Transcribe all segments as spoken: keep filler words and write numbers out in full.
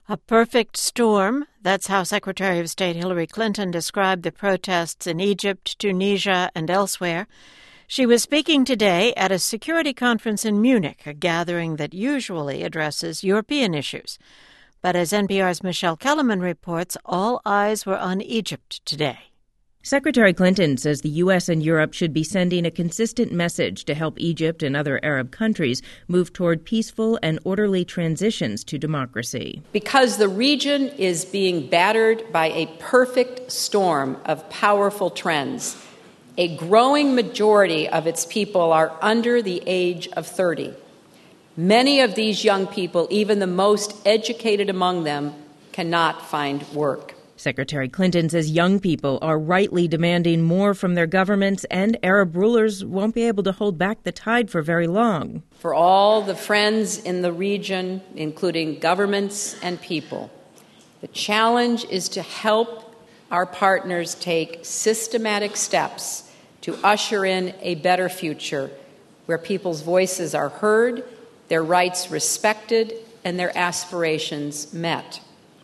A perfect storm. That's how Secretary of State Hillary Clinton described the protests in Egypt, Tunisia, and elsewhere. She was speaking today at a security conference in Munich, a gathering that usually addresses European issues. But as N P R's Michelle Kellerman reports, all eyes were on Egypt today. Secretary Clinton says the U S and Europe should be sending a consistent message to help Egypt and other Arab countries move toward peaceful and orderly transitions to democracy. Because the region is being battered by a perfect storm of powerful trends, a growing majority of its people are under the age of thirty. Many of these young people, even the most educated among them, cannot find work. Secretary Clinton says young people are rightly demanding more from their governments, and Arab rulers won't be able to hold back the tide for very long. For all the friends in the region, including governments and people, the challenge is to help our partners take systematic steps to usher in a better future where people's voices are heard, their rights respected, and their aspirations met.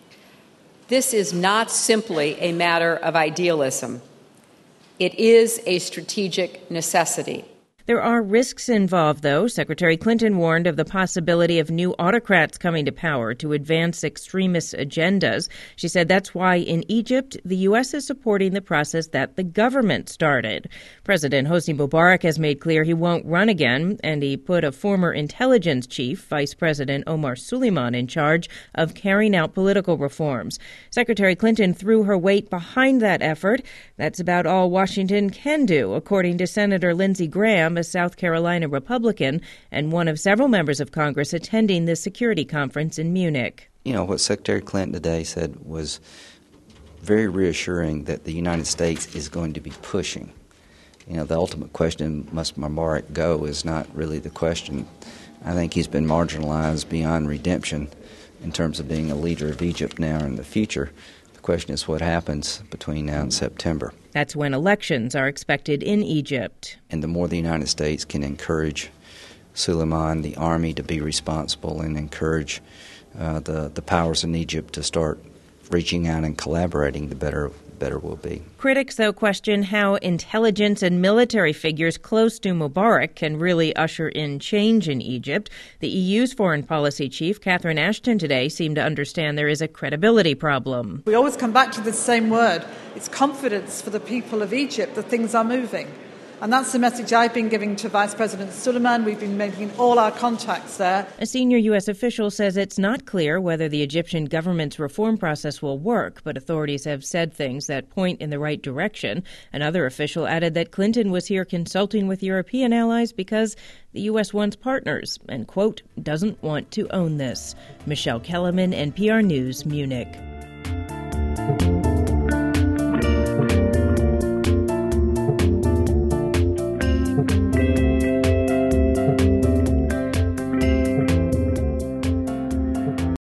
This is not simply a matter of idealism. It is a strategic necessity. There are risks involved, though. Secretary Clinton warned of the possibility of new autocrats coming to power to advance extremist agendas. She said that's why in Egypt, the U S is supporting the process that the government started. President Hosni Mubarak has made clear he won't run again, and he put a former intelligence chief, Vice President Omar Suleiman, in charge of carrying out political reforms. Secretary Clinton threw her weight behind that effort. That's about all Washington can do, according to Senator Lindsey Graham, a South Carolina Republican and one of several members of Congress attending the security conference in Munich. You know, what Secretary Clinton today said was very reassuring that the United States is going to be pushing. You know, the ultimate question, must Mubarak go, is not really the question. I think he's been marginalized beyond redemption in terms of being a leader of Egypt now and in the future. The question is what happens between now and September. That's when elections are expected in Egypt. And the more the United States can encourage Suleiman, the army, to be responsible and encourage uh, the, the powers in Egypt to start reaching out and collaborating, the better better will be. Critics, though, question how intelligence and military figures close to Mubarak can really usher in change in Egypt. The E U's foreign policy chief, Catherine Ashton, today seemed to understand there is a credibility problem. We always come back to the same word. It's confidence for the people of Egypt that things are moving. And that's the message I've been giving to Vice President Suleiman. We've been making all our contacts there. A senior U S official says it's not clear whether the Egyptian government's reform process will work, but authorities have said things that point in the right direction. Another official added that Clinton was here consulting with European allies because the U S wants partners and, quote, doesn't want to own this. Michelle Kellerman, N P R News, Munich.